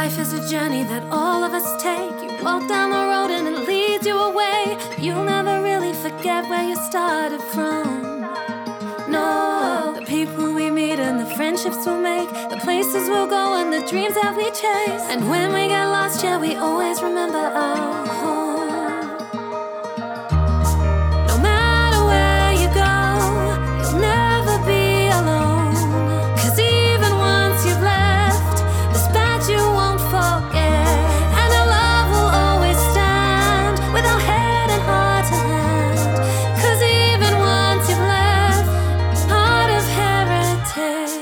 Life is a journey that all of us take. You walk down the road and it leads you away. You'll never really forget where you started from. No, the people we meet and the friendships we'll make, the places we'll go and the dreams that we chase. And when we get lost, yeah, we always remember our home. No matter where you go, you'll never be alone. 'Cause even once you've left, this patch you won't forget. And our love will always stand with our head and heart to hand. 'Cause even once you've left, part of heritage.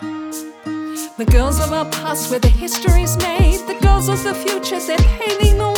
The girls of our past where the history's made, the girls of the future, they're paving the way.